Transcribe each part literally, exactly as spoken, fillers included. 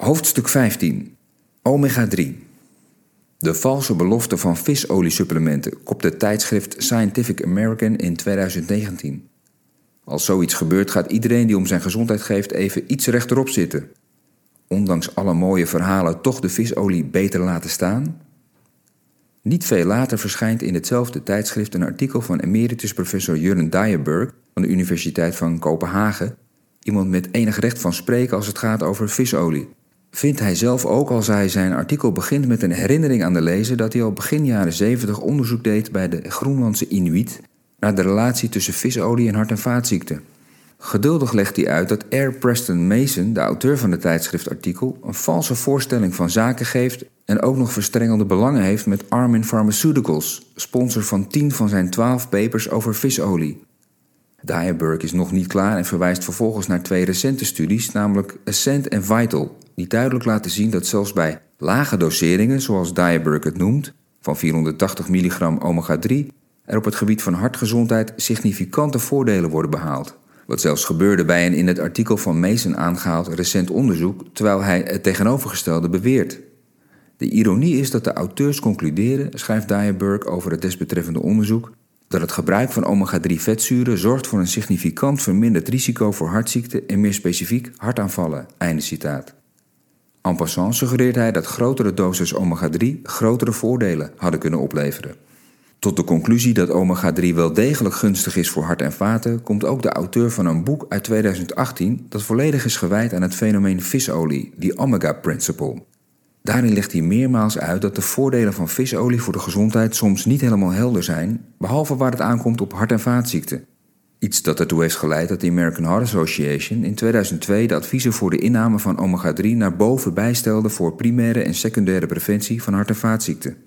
Hoofdstuk vijftien. omega drie. De valse belofte van visoliesupplementen kopt het tijdschrift Scientific American in tweeduizend negentien. Als zoiets gebeurt gaat iedereen die om zijn gezondheid geeft even iets rechterop zitten. Ondanks alle mooie verhalen toch de visolie beter laten staan? Niet veel later verschijnt in hetzelfde tijdschrift een artikel van emeritus professor Jørgen Dyerberg van de Universiteit van Kopenhagen, iemand met enig recht van spreken als het gaat over visolie. Vindt hij zelf ook, als hij zijn artikel begint met een herinnering aan de lezer, dat hij al begin jaren zeventig onderzoek deed bij de Groenlandse Inuit naar de relatie tussen visolie en hart- en vaatziekten. Geduldig legt hij uit dat R. Preston Mason, de auteur van het tijdschriftartikel, een valse voorstelling van zaken geeft en ook nog verstrengelde belangen heeft met Armin Pharmaceuticals, sponsor van tien van zijn twaalf papers over visolie. Dyerberg is nog niet klaar en verwijst vervolgens naar twee recente studies, namelijk Ascent en Vital, die duidelijk laten zien dat zelfs bij lage doseringen, zoals Dyerberg het noemt, van vierhonderdtachtig milligram omega drie, er op het gebied van hartgezondheid significante voordelen worden behaald. Wat zelfs gebeurde bij een in het artikel van Mason aangehaald recent onderzoek, terwijl hij het tegenovergestelde beweert. De ironie is dat de auteurs concluderen, schrijft Dyerberg over het desbetreffende onderzoek, dat het gebruik van omega drie vetzuren zorgt voor een significant verminderd risico voor hartziekten en meer specifiek hartaanvallen. Einde citaat. En passant suggereert hij dat grotere doses omega drie grotere voordelen hadden kunnen opleveren. Tot de conclusie dat omega drie wel degelijk gunstig is voor hart en vaten komt ook de auteur van een boek uit tweeduizend achttien dat volledig is gewijd aan het fenomeen visolie, die Omega Principle. Daarin legt hij meermaals uit dat de voordelen van visolie voor de gezondheid soms niet helemaal helder zijn, behalve waar het aankomt op hart- en vaatziekten. Iets dat ertoe heeft geleid dat de American Heart Association in tweeduizend twee de adviezen voor de inname van omega drie naar boven bijstelde voor primaire en secundaire preventie van hart- en vaatziekten.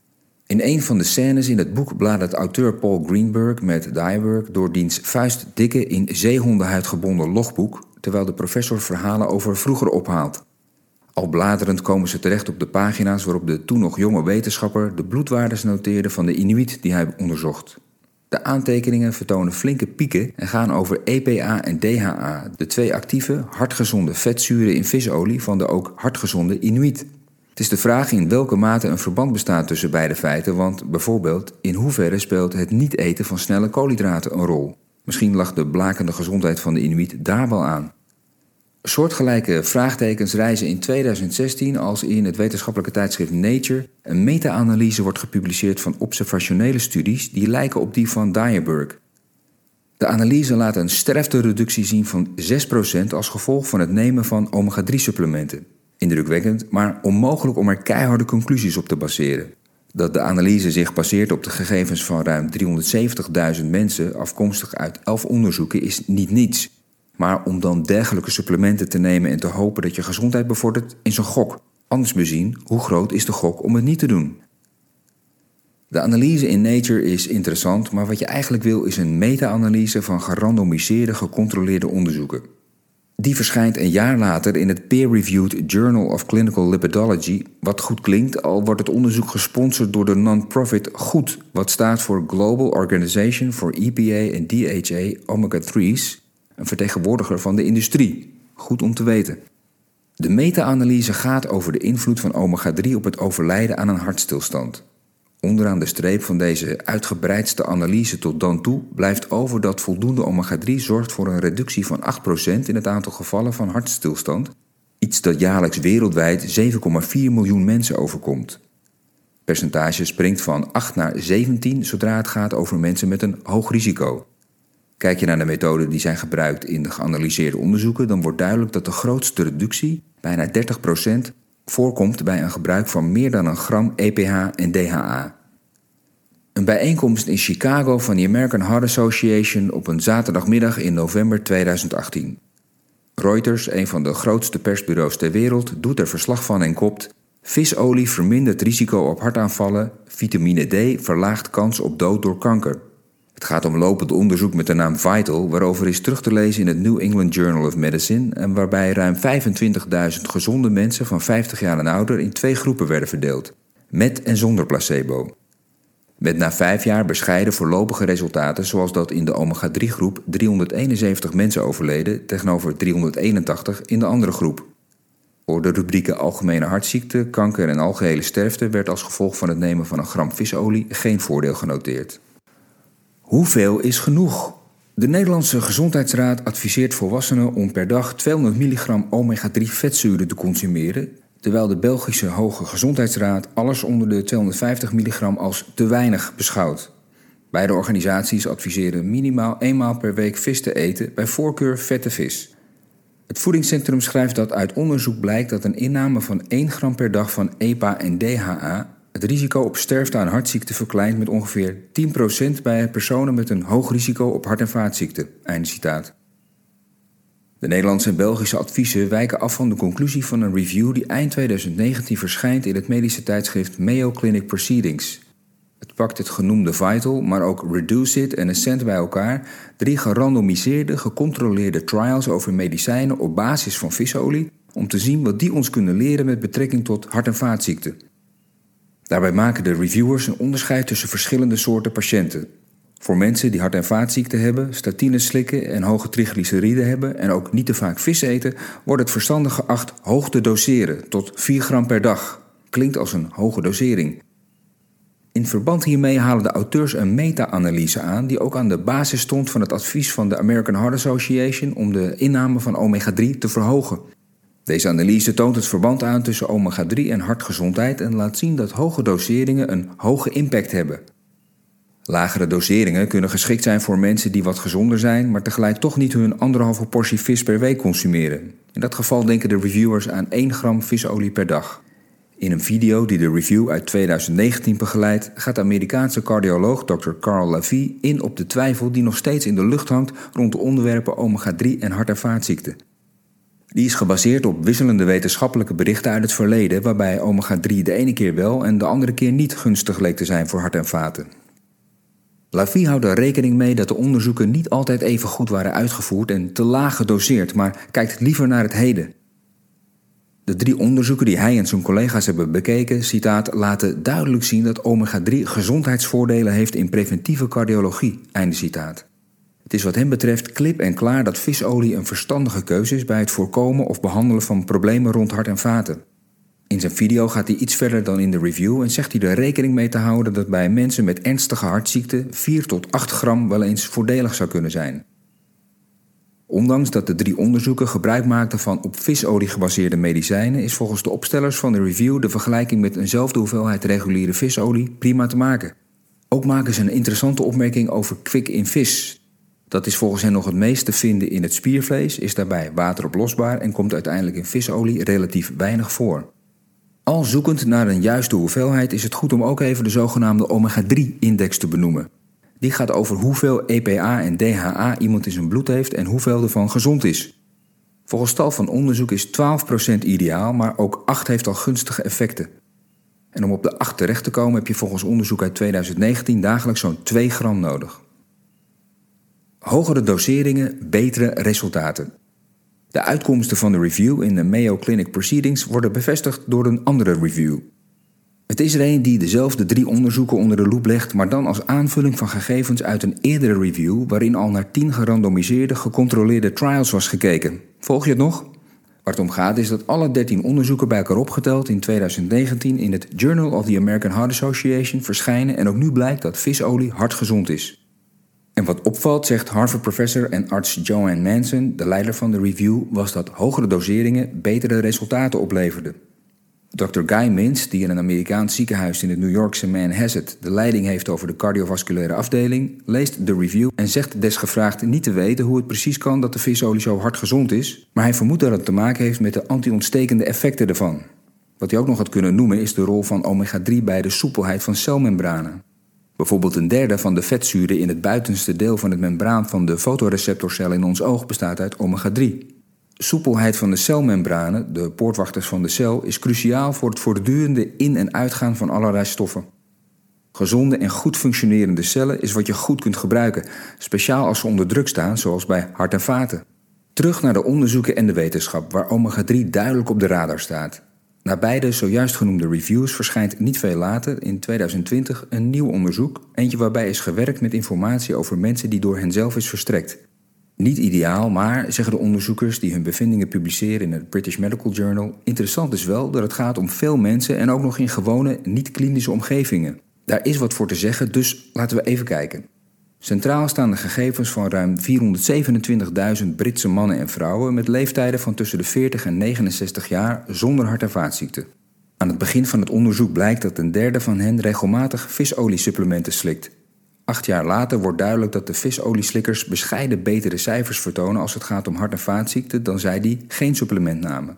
In een van de scènes in het boek bladert auteur Paul Greenberg met Dyerberg door diens vuistdikke in zeehondenhuid gebonden logboek, terwijl de professor verhalen over vroeger ophaalt. Al bladerend komen ze terecht op de pagina's waarop de toen nog jonge wetenschapper de bloedwaardes noteerde van de Inuit die hij onderzocht. De aantekeningen vertonen flinke pieken en gaan over E P A en D H A, de twee actieve, hartgezonde vetzuren in visolie van de ook hartgezonde Inuit. Het is de vraag in welke mate een verband bestaat tussen beide feiten, want bijvoorbeeld in hoeverre speelt het niet eten van snelle koolhydraten een rol. Misschien lag de blakende gezondheid van de Inuit daar wel aan. Soortgelijke vraagtekens rijzen in tweeduizend zestien als in het wetenschappelijke tijdschrift Nature een meta-analyse wordt gepubliceerd van observationele studies die lijken op die van Dyerberg. De analyse laat een sterftereductie zien van zes procent als gevolg van het nemen van omega drie supplementen. Indrukwekkend, maar onmogelijk om er keiharde conclusies op te baseren. Dat de analyse zich baseert op de gegevens van ruim driehonderdzeventigduizend mensen afkomstig uit elf onderzoeken is niet niets. Maar om dan dergelijke supplementen te nemen en te hopen dat je gezondheid bevordert, is een gok. Anders bezien, hoe groot is de gok om het niet te doen? De analyse in Nature is interessant, maar wat je eigenlijk wil is een meta-analyse van gerandomiseerde, gecontroleerde onderzoeken. Die verschijnt een jaar later in het peer-reviewed Journal of Clinical Lipidology, wat goed klinkt, al wordt het onderzoek gesponsord door de non-profit GOED, wat staat voor Global Organization for E P A en D H A Omega drie's, een vertegenwoordiger van de industrie. Goed om te weten. De meta-analyse gaat over de invloed van omega drie op het overlijden aan een hartstilstand. Onderaan de streep van deze uitgebreidste analyse tot dan toe blijft over dat voldoende omega drie zorgt voor een reductie van acht procent in het aantal gevallen van hartstilstand, iets dat jaarlijks wereldwijd zeven komma vier miljoen mensen overkomt. Het percentage springt van acht naar zeventien zodra het gaat over mensen met een hoog risico. Kijk je naar de methoden die zijn gebruikt in de geanalyseerde onderzoeken, dan wordt duidelijk dat de grootste reductie, bijna dertig procent, voorkomt bij een gebruik van meer dan een gram E P H en D H A. Een bijeenkomst in Chicago van de American Heart Association op een zaterdagmiddag in november tweeduizend achttien. Reuters, een van de grootste persbureaus ter wereld, doet er verslag van en kopt: visolie vermindert risico op hartaanvallen, vitamine D verlaagt kans op dood door kanker. Het gaat om lopend onderzoek met de naam Vital, waarover is terug te lezen in het New England Journal of Medicine en waarbij ruim vijfentwintigduizend gezonde mensen van vijftig jaar en ouder in twee groepen werden verdeeld, met en zonder placebo. Met na vijf jaar bescheiden voorlopige resultaten zoals dat in de omega drie groep driehonderdeenenzeventig mensen overleden tegenover driehonderdeenentachtig in de andere groep. Voor de rubrieken algemene hartziekte, kanker en algehele sterfte werd als gevolg van het nemen van een gram visolie geen voordeel genoteerd. Hoeveel is genoeg? De Nederlandse Gezondheidsraad adviseert volwassenen om per dag tweehonderd milligram omega drie vetzuren te consumeren, terwijl de Belgische Hoge Gezondheidsraad alles onder de tweehonderdvijftig milligram als te weinig beschouwt. Beide organisaties adviseren minimaal eenmaal per week vis te eten, bij voorkeur vette vis. Het voedingscentrum schrijft dat uit onderzoek blijkt dat een inname van één gram per dag van E P A en D H A het risico op sterfte aan hartziekte verkleint met ongeveer tien procent bij personen met een hoog risico op hart- en vaatziekten. Einde citaat. De Nederlandse en Belgische adviezen wijken af van de conclusie van een review die eind tweeduizend negentien verschijnt in het medische tijdschrift Mayo Clinic Proceedings. Het pakt het genoemde Vital, maar ook Reduce-It en Ascent bij elkaar, drie gerandomiseerde, gecontroleerde trials over medicijnen op basis van visolie, om te zien wat die ons kunnen leren met betrekking tot hart- en vaatziekten. Daarbij maken de reviewers een onderscheid tussen verschillende soorten patiënten. Voor mensen die hart- en vaatziekten hebben, statines slikken en hoge triglyceriden hebben en ook niet te vaak vis eten, wordt het verstandig geacht hoog te doseren, tot vier gram per dag. Klinkt als een hoge dosering. In verband hiermee halen de auteurs een meta-analyse aan die ook aan de basis stond van het advies van de American Heart Association om de inname van omega drie te verhogen. Deze analyse toont het verband aan tussen omega drie en hartgezondheid en laat zien dat hoge doseringen een hoge impact hebben. Lagere doseringen kunnen geschikt zijn voor mensen die wat gezonder zijn, maar tegelijk toch niet hun anderhalve portie vis per week consumeren. In dat geval denken de reviewers aan één gram visolie per dag. In een video die de review uit tweeduizend negentien begeleidt, gaat de Amerikaanse cardioloog dokter Carl Lavie in op de twijfel die nog steeds in de lucht hangt rond de onderwerpen omega drie en hart- en vaatziekten. Die is gebaseerd op wisselende wetenschappelijke berichten uit het verleden, waarbij omega drie de ene keer wel en de andere keer niet gunstig leek te zijn voor hart en vaten. Lavie houdt er rekening mee dat de onderzoeken niet altijd even goed waren uitgevoerd en te laag gedoseerd, maar kijkt liever naar het heden. De drie onderzoeken die hij en zijn collega's hebben bekeken, citaat, laten duidelijk zien dat omega drie gezondheidsvoordelen heeft in preventieve cardiologie, einde citaat. Het is wat hem betreft klip en klaar dat visolie een verstandige keuze is bij het voorkomen of behandelen van problemen rond hart en vaten. In zijn video gaat hij iets verder dan in de review en zegt hij er rekening mee te houden dat bij mensen met ernstige hartziekten vier tot acht gram wel eens voordelig zou kunnen zijn. Ondanks dat de drie onderzoeken gebruik maakten van op visolie gebaseerde medicijnen, is volgens de opstellers van de review de vergelijking met eenzelfde hoeveelheid reguliere visolie prima te maken. Ook maken ze een interessante opmerking over kwik in vis. Dat is volgens hen nog het meest te vinden in het spiervlees, is daarbij wateroplosbaar en komt uiteindelijk in visolie relatief weinig voor. Al zoekend naar een juiste hoeveelheid is het goed om ook even de zogenaamde omega drie index te benoemen. Die gaat over hoeveel E P A en D H A iemand in zijn bloed heeft en hoeveel ervan gezond is. Volgens tal van onderzoek is twaalf procent ideaal, maar ook acht heeft al gunstige effecten. En om op de acht terecht te komen heb je volgens onderzoek uit tweeduizend negentien dagelijks zo'n twee gram nodig. Hogere doseringen, betere resultaten. De uitkomsten van de review in de Mayo Clinic Proceedings worden bevestigd door een andere review. Het is er een die dezelfde drie onderzoeken onder de loep legt, maar dan als aanvulling van gegevens uit een eerdere review waarin al naar tien gerandomiseerde, gecontroleerde trials was gekeken. Volg je het nog? Waar het om gaat is dat alle dertien onderzoeken bij elkaar opgeteld in tweeduizend negentien in het Journal of the American Heart Association verschijnen en ook nu blijkt dat visolie hartgezond is. En wat opvalt, zegt Harvard-professor en arts Joanne Manson, de leider van de review, was dat hogere doseringen betere resultaten opleverden. dokter Guy Mintz, die in een Amerikaans ziekenhuis in het New Yorkse Manhasset de leiding heeft over de cardiovasculaire afdeling, leest de review en zegt desgevraagd niet te weten hoe het precies kan dat de visolie zo hartgezond is, maar hij vermoedt dat het te maken heeft met de anti-ontstekende effecten ervan. Wat hij ook nog had kunnen noemen is de rol van omega drie bij de soepelheid van celmembranen. Bijvoorbeeld een derde van de vetzuren in het buitenste deel van het membraan van de fotoreceptorcel in ons oog bestaat uit omega drie. Soepelheid van de celmembranen, de poortwachters van de cel, is cruciaal voor het voortdurende in- en uitgaan van allerlei stoffen. Gezonde en goed functionerende cellen is wat je goed kunt gebruiken, speciaal als ze onder druk staan, zoals bij hart en vaten. Terug naar de onderzoeken en de wetenschap, waar omega drie duidelijk op de radar staat. Na beide zojuist genoemde reviews verschijnt niet veel later, in tweeduizend twintig, een nieuw onderzoek, eentje waarbij is gewerkt met informatie over mensen die door henzelf is verstrekt. Niet ideaal, maar, zeggen de onderzoekers die hun bevindingen publiceren in het British Medical Journal, interessant is wel dat het gaat om veel mensen en ook nog in gewone, niet-klinische omgevingen. Daar is wat voor te zeggen, dus laten we even kijken. Centraal staan de gegevens van ruim vierhonderdzevenentwintigduizend Britse mannen en vrouwen met leeftijden van tussen de veertig en negenenzestig jaar zonder hart- en vaatziekten. Aan het begin van het onderzoek blijkt dat een derde van hen regelmatig visoliesupplementen slikt. Acht jaar later wordt duidelijk dat de visolieslikkers bescheiden betere cijfers vertonen als het gaat om hart- en vaatziekten dan zij die geen supplement namen.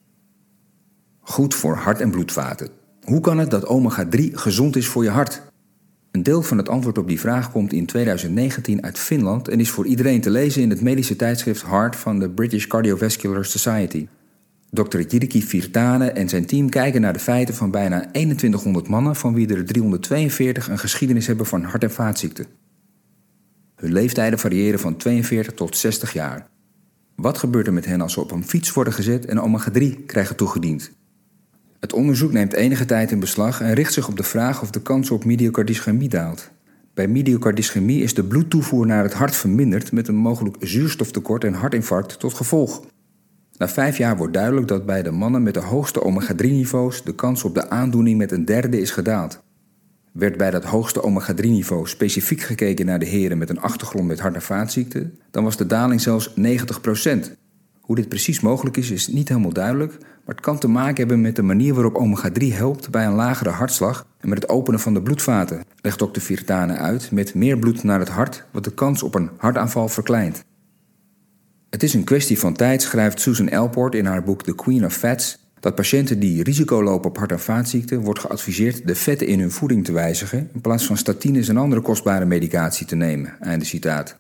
Goed voor hart- en bloedvaten. Hoe kan het dat omega drie gezond is voor je hart? Een deel van het antwoord op die vraag komt in tweeduizend negentien uit Finland en is voor iedereen te lezen in het medische tijdschrift Heart van de British Cardiovascular Society. dokter Jyrki Virtanen en zijn team kijken naar de feiten van bijna eenentwintighonderd mannen van wie er driehonderdtweeënveertig een geschiedenis hebben van hart- en vaatziekten. Hun leeftijden variëren van tweeënveertig tot zestig jaar. Wat gebeurt er met hen als ze op een fiets worden gezet en omega drie krijgen toegediend? Het onderzoek neemt enige tijd in beslag en richt zich op de vraag of de kans op myocardische daalt. Bij myocardische is de bloedtoevoer naar het hart verminderd met een mogelijk zuurstoftekort en hartinfarct tot gevolg. Na vijf jaar wordt duidelijk dat bij de mannen met de hoogste omega drie niveaus de kans op de aandoening met een derde is gedaald. Werd bij dat hoogste omega drie niveau specifiek gekeken naar de heren met een achtergrond met hart- en vaatziekten, dan was de daling zelfs negentig procent. Hoe dit precies mogelijk is, is niet helemaal duidelijk, maar het kan te maken hebben met de manier waarop omega drie helpt bij een lagere hartslag en met het openen van de bloedvaten, legt dokter Virtanen uit, met meer bloed naar het hart, wat de kans op een hartaanval verkleint. Het is een kwestie van tijd, schrijft Susan Elport in haar boek The Queen of Fats, dat patiënten die risico lopen op hart- en vaatziekten wordt geadviseerd de vetten in hun voeding te wijzigen in plaats van statines en andere kostbare medicatie te nemen. Einde citaat.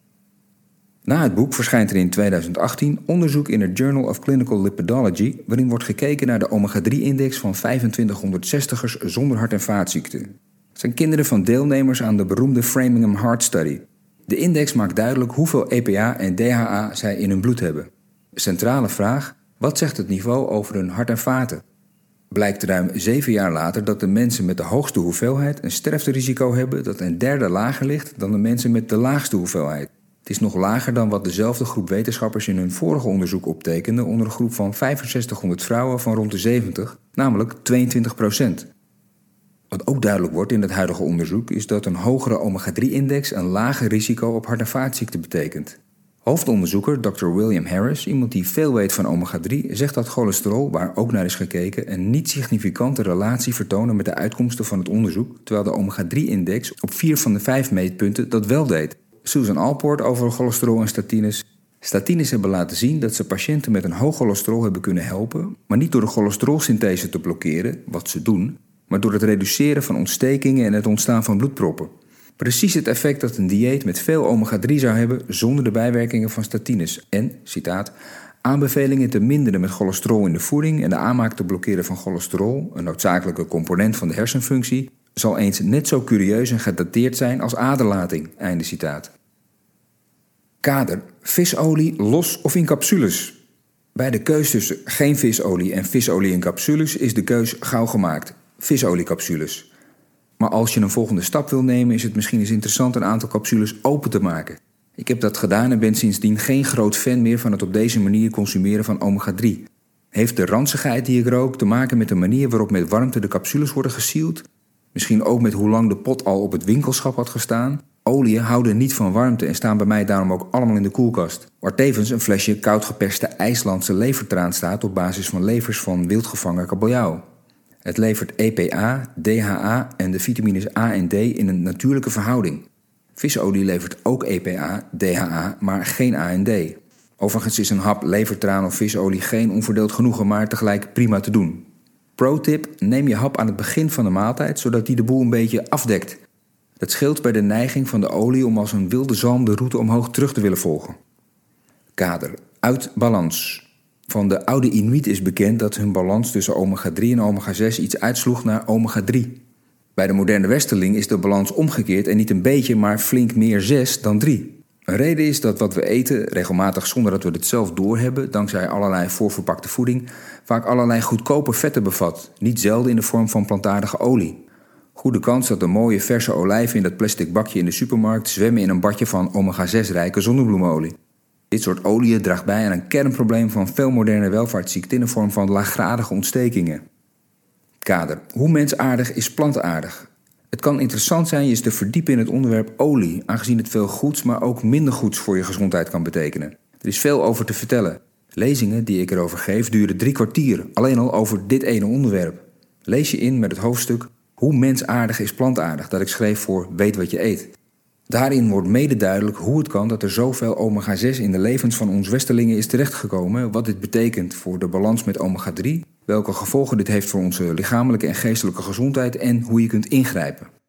Na het boek verschijnt er in tweeduizend achttien onderzoek in het Journal of Clinical Lipidology, waarin wordt gekeken naar de omega drie index van vijfentwintighonderdzestigers zonder hart- en vaatziekten. Het zijn kinderen van deelnemers aan de beroemde Framingham Heart Study. De index maakt duidelijk hoeveel E P A en D H A zij in hun bloed hebben. Centrale vraag: wat zegt het niveau over hun hart en vaten? Blijkt ruim zeven jaar later dat de mensen met de hoogste hoeveelheid een sterfterisico hebben dat een derde lager ligt dan de mensen met de laagste hoeveelheid. Het is nog lager dan wat dezelfde groep wetenschappers in hun vorige onderzoek optekende onder een groep van vijfenzestighonderd vrouwen van rond de zeventig, namelijk tweeëntwintig procent. Wat ook duidelijk wordt in het huidige onderzoek is dat een hogere omega drie index een lager risico op hart- en vaatziekten betekent. Hoofdonderzoeker dokter William Harris, iemand die veel weet van omega drie, zegt dat cholesterol, waar ook naar is gekeken, een niet-significante relatie vertonen met de uitkomsten van het onderzoek, terwijl de omega drie index op vier van de vijf meetpunten dat wel deed. Susan Alport over cholesterol en statines. Statines hebben laten zien dat ze patiënten met een hoog cholesterol hebben kunnen helpen, maar niet door de cholesterolsynthese te blokkeren, wat ze doen, maar door het reduceren van ontstekingen en het ontstaan van bloedproppen. Precies het effect dat een dieet met veel omega drie zou hebben zonder de bijwerkingen van statines. En, citaat, aanbevelingen te minderen met cholesterol in de voeding en de aanmaak te blokkeren van cholesterol, een noodzakelijke component van de hersenfunctie, zal eens net zo curieus en gedateerd zijn als aderlating. Einde citaat. Kader: visolie los of in capsules? Bij de keus tussen geen visolie en visolie in capsules is de keus gauw gemaakt. Visoliecapsules. Maar als je een volgende stap wil nemen, is het misschien eens interessant een aantal capsules open te maken. Ik heb dat gedaan en ben sindsdien geen groot fan meer van het op deze manier consumeren van omega drie. Heeft de ranzigheid die ik rook te maken met de manier waarop met warmte de capsules worden gesield? Misschien ook met hoe lang de pot al op het winkelschap had gestaan? Oliën houden niet van warmte en staan bij mij daarom ook allemaal in de koelkast. Waar tevens een flesje koud geperste IJslandse levertraan staat op basis van levers van wildgevangen kabeljauw. Het levert E P A, D H A en de vitamines A en D in een natuurlijke verhouding. Visolie levert ook E P A, D H A, maar geen A en D. Overigens is een hap levertraan of visolie geen onverdeeld genoegen, maar tegelijk prima te doen. Pro-tip: neem je hap aan het begin van de maaltijd, zodat die de boel een beetje afdekt. Dat scheelt bij de neiging van de olie om als een wilde zalm de route omhoog terug te willen volgen. Kader: uit balans. Van de oude Inuit is bekend dat hun balans tussen omega drie en omega zes iets uitsloeg naar omega drie. Bij de moderne westerling is de balans omgekeerd en niet een beetje, maar flink meer zes dan drie. Een reden is dat wat we eten, regelmatig zonder dat we het zelf doorhebben, dankzij allerlei voorverpakte voeding, vaak allerlei goedkope vetten bevat, niet zelden in de vorm van plantaardige olie. Goede kans dat de mooie verse olijven in dat plastic bakje in de supermarkt zwemmen in een badje van omega zes rijke zonnebloemolie. Dit soort oliën draagt bij aan een kernprobleem van veel moderne welvaartsziekten in de vorm van laaggradige ontstekingen. Kader. Hoe mensaardig is plantaardig? Het kan interessant zijn je eens te verdiepen in het onderwerp olie, aangezien het veel goeds, maar ook minder goeds voor je gezondheid kan betekenen. Er is veel over te vertellen. Lezingen die ik erover geef duren drie kwartier, alleen al over dit ene onderwerp. Lees je in met het hoofdstuk Hoe mensaardig is plantaardig, dat ik schreef voor Weet wat je eet. Daarin wordt mede duidelijk hoe het kan dat er zoveel omega zes in de levens van ons westerlingen is terechtgekomen, wat dit betekent voor de balans met omega drie, welke gevolgen dit heeft voor onze lichamelijke en geestelijke gezondheid en hoe je kunt ingrijpen.